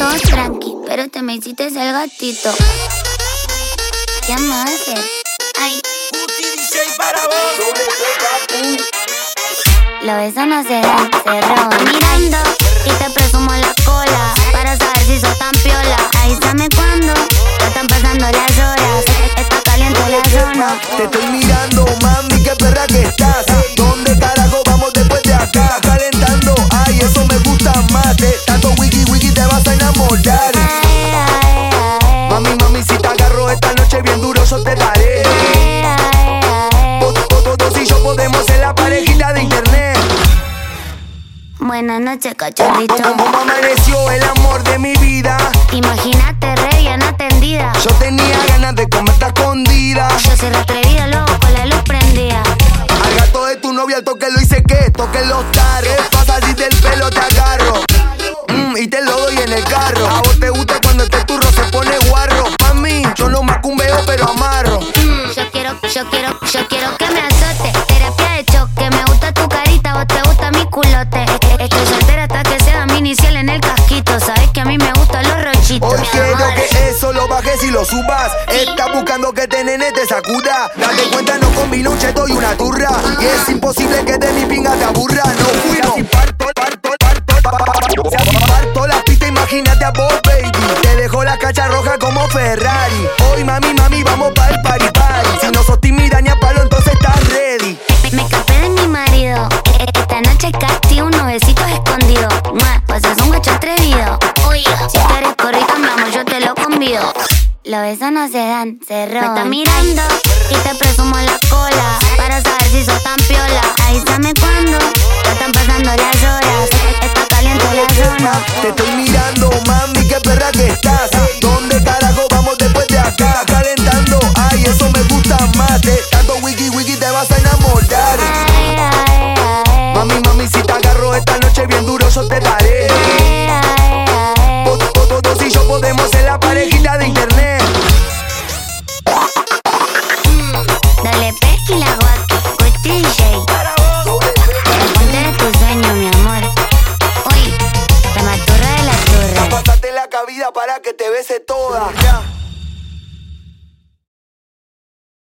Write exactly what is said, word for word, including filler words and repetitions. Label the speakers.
Speaker 1: Todo tranqui, pero te me hiciste el gatito. ¿Qué más hacer? Ay. Los besos no se dan, se roban. Mirando y te presumo la cola para saber si sos tan piola. Avísame cuando ya están pasando las horas. Está caliente la zona.
Speaker 2: Te estoy mirando, mami, qué perra que estás. ¿Dónde carajo vamos después de acá? Estás calentando, ay, eso me gusta más. De tanto wiki wiki te vas a enamorar.
Speaker 1: Ay, ay, ay.
Speaker 2: Mami, mami, si te agarro esta noche bien duro, yo te daré.
Speaker 1: Ay, ay, ay.
Speaker 2: Todos y yo podemos ser la parejita de internet.
Speaker 1: Buenas noches, cachorrito.
Speaker 2: ¿Cómo amaneció el amor de mi vida?
Speaker 1: Imagínate re bien atendida.
Speaker 2: Yo tenía ganas de comerte a escondida.
Speaker 1: Yo soy retrevida, loco, con la luz prendida.
Speaker 2: Al gato de tu novia al toque lo hice que toque los tarres. Pasa así del pelo te agarro. Mm, y te lo doy en el carro. A vos te gusta cuando este turro se pone guarro. Pa' mí, yo no macumbeo pero amarro.
Speaker 1: Mm, yo quiero, yo quiero, yo quiero que me azote. Terapia de choque, me gusta tu carita, vos te gusta mi culote. Estoy soltera hasta que sea mi inicial en el casquito. Sabes que a mí me gustan los rochitos.
Speaker 2: Hoy quiero que eso lo bajes y lo subas. Estás buscando que te nene te sacuda. Date cuenta, no combino un cheto y una turra. Y es imposible que de mi pinga te aburra. No fuimos. Si parto, parto, parto, parto. Si parto la pista, imagínate a vos, baby. Te dejo la cacha roja como Ferrari. Hoy, mami, mami, vamos pa' el party party. Si no sos tímida ni a palo, entonces estás ready.
Speaker 1: Me, me escapé de mi marido. E- Esta noche casi unos besitos escondidos. Mua, pues es un guacho atrevido. Uy, si quieres corrito, mi amor, yo te lo convido. Los besos no se dan, se roban. Me está mirando y te presumo la cola para saber si sos tan piola. Avísame cuando ya están pasando las horas. Está caliente la zona.
Speaker 2: Te estoy mirando, mami, qué perra que estás. ¿Dónde carajo vamos después de acá? Estás calentando, ay, eso me gusta más. De tanto wiki wiki te vas a enamorar.
Speaker 1: Ay, ay, ay.
Speaker 2: Mami, mami, si te agarro esta noche bien duro, yo te daré.